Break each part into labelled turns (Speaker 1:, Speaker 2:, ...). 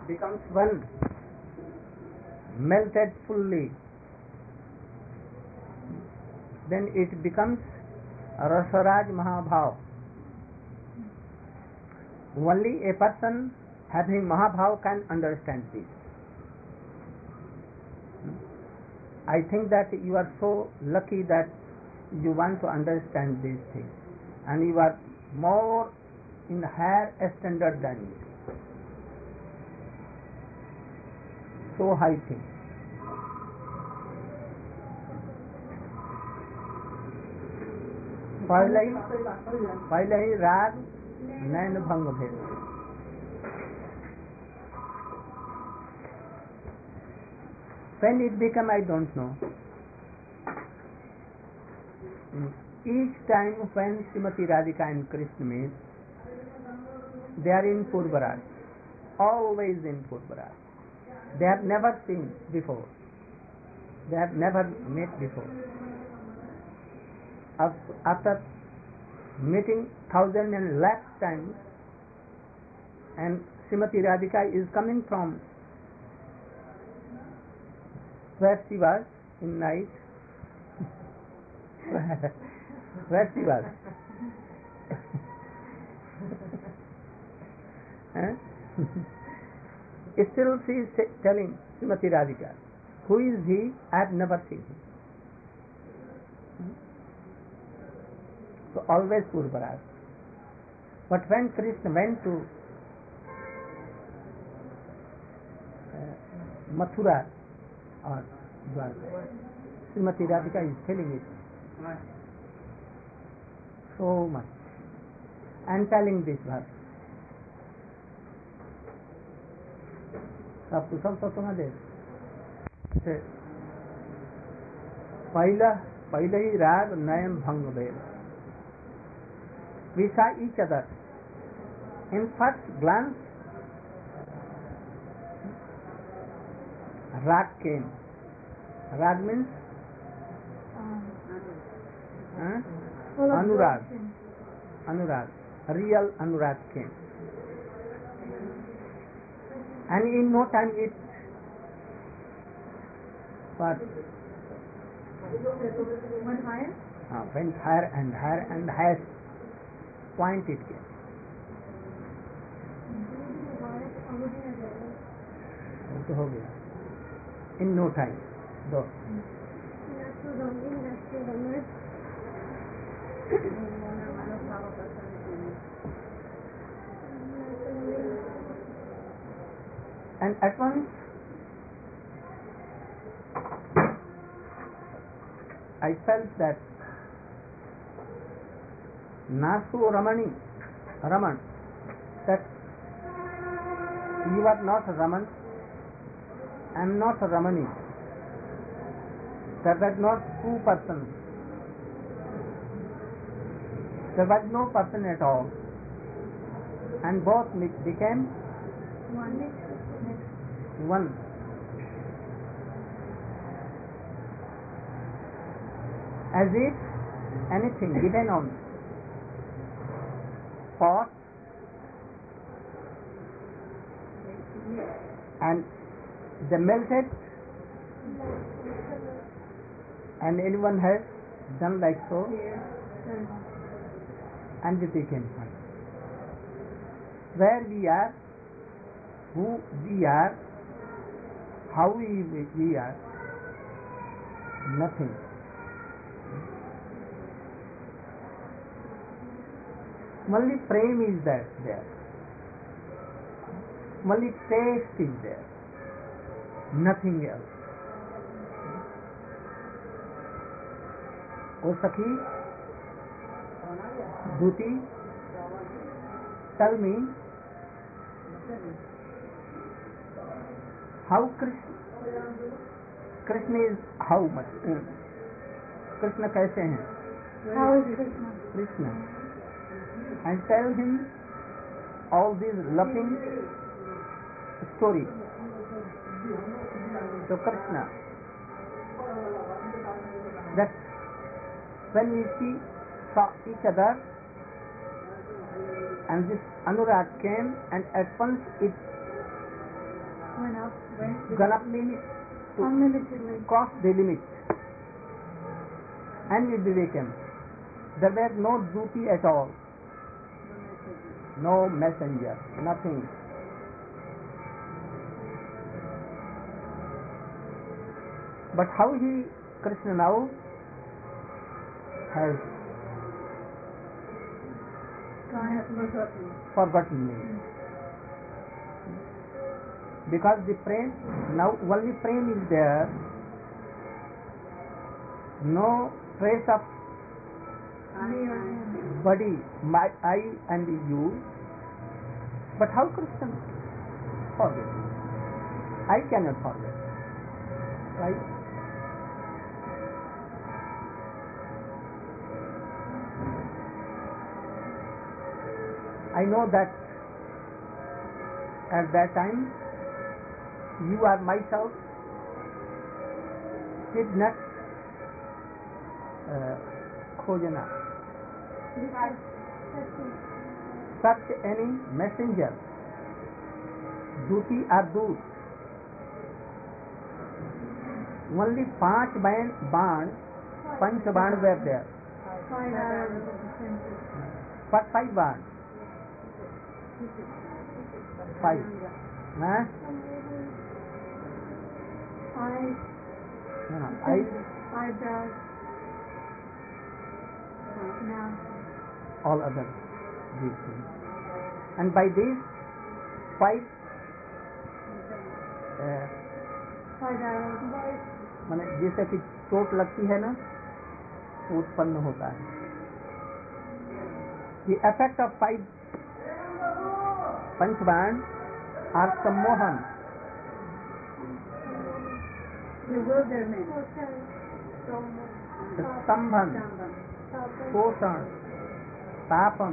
Speaker 1: becomes one, melted fully, then it becomes Rasaraj Mahabhav. Only a person having Mahabhav can understand this. I think that you are so lucky that you want to understand these things, and you are more in higher standard than me. So high thing. पहले ही राग नैन भंग भेद. When it became, I don't know. Each time when Srimati Radhika and Krishna meet, they are in Purvaraj, always in Purvaraj. They have never seen before. They have never met before. After meeting thousands and lakhs times, and Srimati Radhika is coming from where she was in night, where she was. Still she is telling Srimati Radhika, who is he? I have never seen him. So always Purvaraj. But when Krishna went to Mathura or Dwarka, Srimati Radhika is telling it so much and telling this verse. सब कुछ सब सुना दे. पहले ही राग नयन भंग भेद. We saw each other. In first glance, rag came. Rag means anurag. Anurag. Real anurag came. And in no time it what? Went higher? Went higher and higher and highest point it came. तो हो गया in no time. दो. And at once I felt that Nasu Raman, that you are not Raman, I am not Ramani. There was not two persons. There was no person at all. And both became one. As if anything given on pot and they melted, and anyone has done like so, and we became one. Where we are, who we are, how we are, nothing. Only prem is there. Only taste is there. Nothing else. O Sakhi, Duti, tell me how Krishna is how much? Krishna कैसे हैं?
Speaker 2: How is Krishna?
Speaker 1: Krishna. And tell him all these loving story. So Krishna, that when we saw each other, and this anurag came, and at once it gonna
Speaker 2: Unlimitedly.
Speaker 1: cross the limit, and it became there were no duty at all, no messenger, nothing. But how Krishna now has forgotten me, because the prem, now only prem is there, no trace of body, I and you. But how Krishna forget? I cannot forget, right? I know that at that time you are myself did not khojana, search any messenger, duty or doot. Only 5 band, panch band were there.
Speaker 2: 5 arrows.
Speaker 1: But 5 band. 5. Huh?
Speaker 2: Eyebrows. Now.
Speaker 1: All other these things. And by these 5
Speaker 2: arrows.
Speaker 1: माने जैसे कि चोट लगती है ना, उत्पन्न होता है. The effect of 5 panchband are sammohan,
Speaker 2: Bewilderment.
Speaker 1: stambhan, poshan, tapan.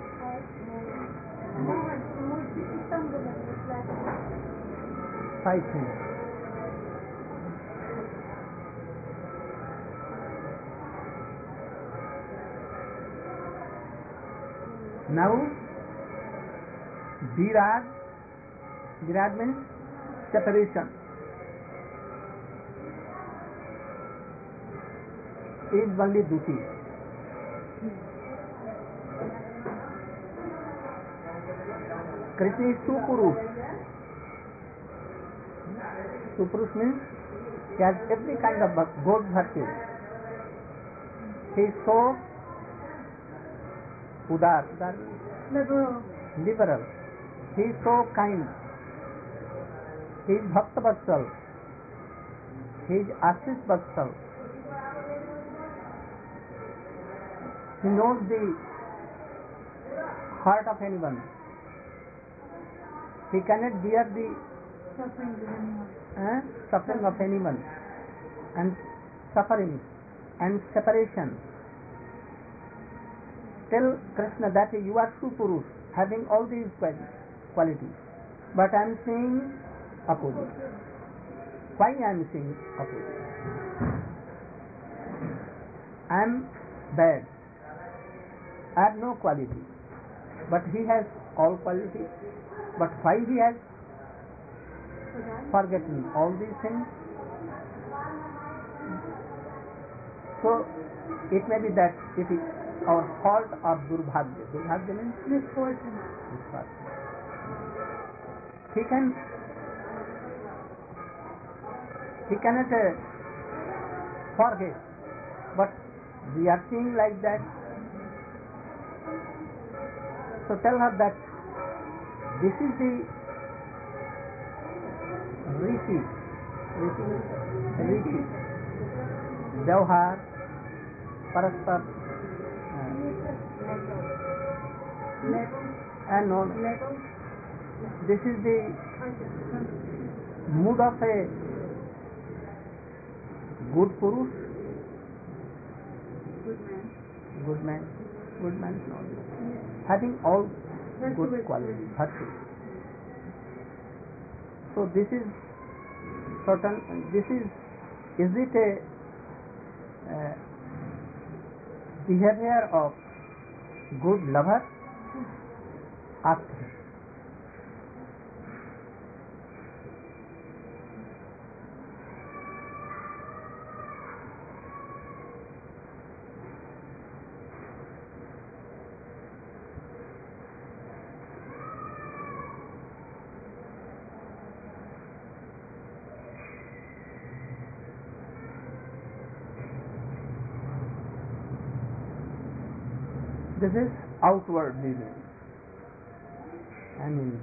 Speaker 1: 5 things. Now, virad means separation, is only duty. Krishna is Supurush. Supurush means he has every kind of good virtue. He is so udar, liberal. He is so kind. He is Bhakta Vatsal. He is Ashis Vatsal. He knows the heart of anyone. He cannot bear the suffering of anyone, and suffering and separation. Tell Krishna that you are Supurush, having all these qualities, but I am saying opposite. Why I am saying opposite? I am bad. I have no quality, but he has all qualities. But why he has forgotten all these things? So it may be that it is our fault or durbhagya. Durbhagya means
Speaker 2: misfortune.
Speaker 1: He cannot forget, but we are seeing like that. So tell her that this is the Rishi, Vyavhar, Paraspar, and no. This is the mood of a good Purush, good man, no, having all good qualities, virtue. So this is certain. Is it a behavior of good lover? Ask him. This is outward living. And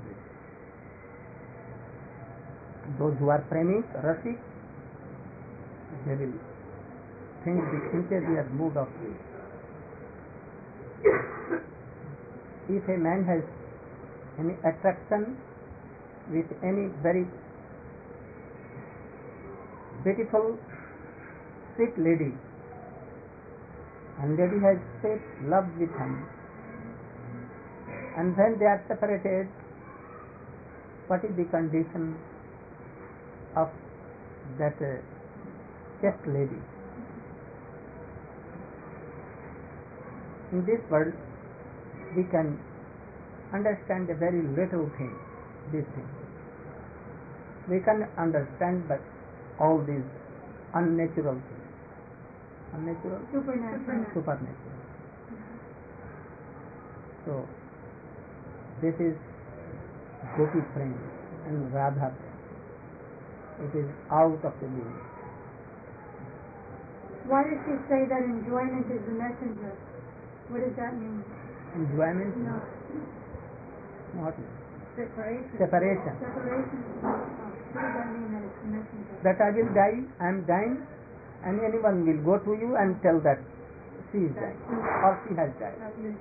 Speaker 1: those who are premic, rasik, they will think the interior mood of this. If a man has any attraction with any very beautiful, sweet lady, and lady has great love with him, and when they are separated, what is the condition of that chaste lady? In this world, we can understand a very little thing, this thing. We can understand but all these unnatural things. Unnatural? Supernatural. So, this is Gopi Prem and Radha Prem. It is out of the limit.
Speaker 2: Why does she say that enjoyment is the messenger? What does that mean?
Speaker 1: Enjoyment?
Speaker 2: No.
Speaker 1: What?
Speaker 2: Separation.
Speaker 1: Separation.
Speaker 2: Separation. What does that mean that it's the messenger?
Speaker 1: That I will die, I am dying, and anyone will go to you and tell that she is dying or she has died.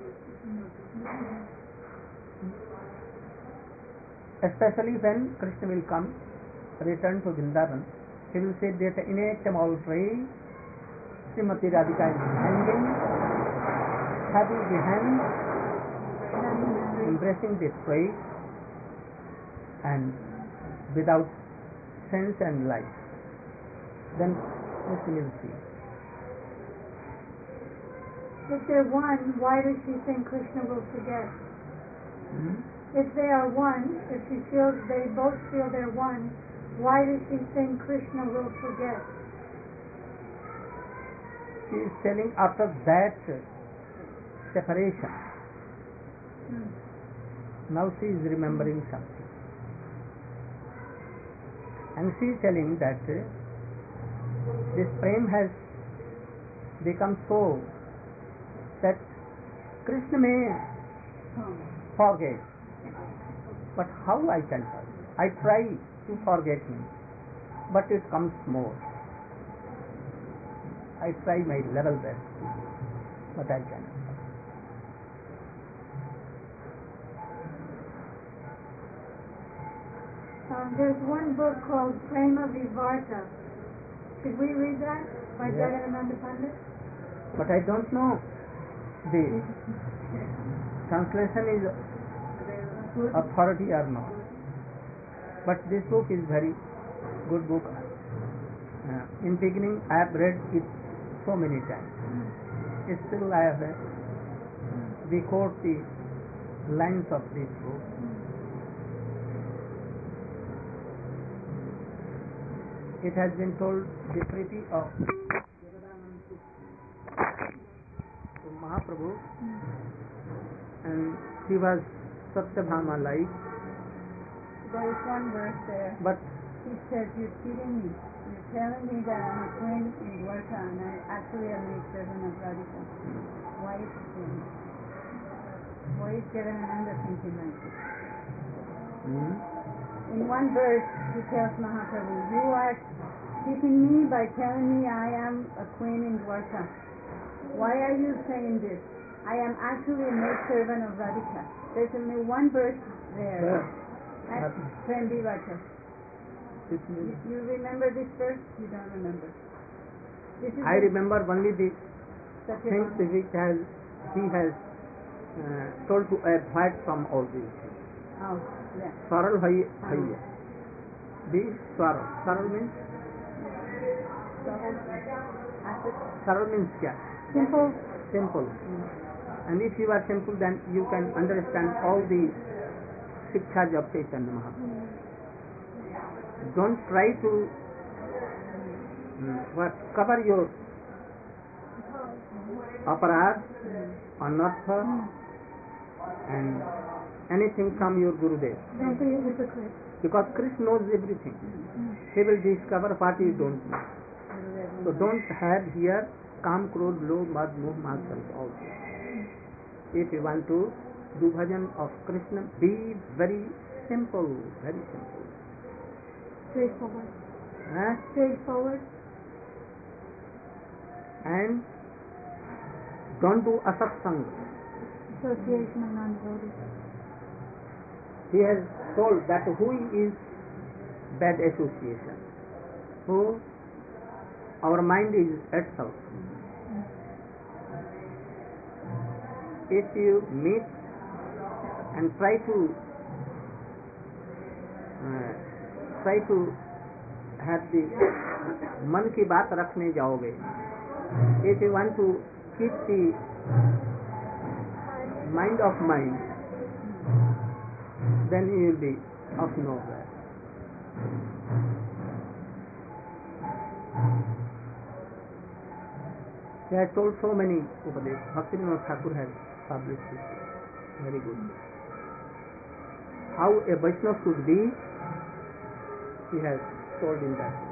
Speaker 1: Especially when Krishna will come, return to Vrindavan, he will say that inestimable tree, Srimati Radhika is hanging, having the hand, embracing the tree, and without sense and life. Then Krishna will see.
Speaker 2: If they're one, why does she think Krishna will forget? If they are one, if she feels they both feel they're one, why does she think Krishna will forget?
Speaker 1: She is telling after that separation. Now she is remembering something. And she is telling that this prem has become so that Krishna may forget. But how I can forget? I try to forget him, but it comes more. I try my level best, but I cannot.
Speaker 2: There's one book called Prema Vivarta. Should we read that by Jagadananda Pandit?
Speaker 1: But I don't know the translation is authority or not. But this book is very good book. In beginning I have read it so many times. Still I have recorded the lines of this book. It has been told the treaty of Mahaprabhu, and he was Satyabhama like.
Speaker 3: There is one verse there.
Speaker 1: But
Speaker 3: he says, "You're cheating me. You're telling me that I'm a queen in Dwarka and I actually am a servant of Radhika. Why is he saying that? Why is Jagadananda thinking like this?" In one verse, he tells Mahaprabhu, "You are cheating me by telling me I am a queen in Dwarka. Why are you saying this? I am actually a maid servant of Radhika." There's only one verse there. That's Prem Vivarta. You remember this verse? You don't remember. This is
Speaker 1: I remember only the things which he has told to avoid from all these things.
Speaker 3: Oh, yeah.
Speaker 1: Saral hai. Be saral. Saral means? Saral means kya?
Speaker 2: Simple.
Speaker 1: Simple. And if you are simple, then you can understand all the Shiksha of Chaitanya Mahaprabhu. Don't try to cover your aparad, anartha, and anything from your Gurudev.
Speaker 2: Don't be a hypocrite.
Speaker 1: Because Krishna knows everything. He will discover what you don't know. So don't have here Kam, Krodh, Lobh, Madh, Moh, Matsarya, all this. if you want to do bhajan of Krishna, be very simple, very simple.
Speaker 2: Straightforward.
Speaker 1: Huh?
Speaker 2: Straightforward.
Speaker 1: And don't do asatsang.
Speaker 2: Association of non-devotees.
Speaker 1: He has told that who is bad association? Who our mind is itself. If you meet and try to have the मन की बात रखने जाओगे, if you want to keep the mind of mind, then you will be of no value. He has told so many Upadesh. Bhaktivinoda Thakur has published this. Very good. How a Vaishnava should be, he has told in that.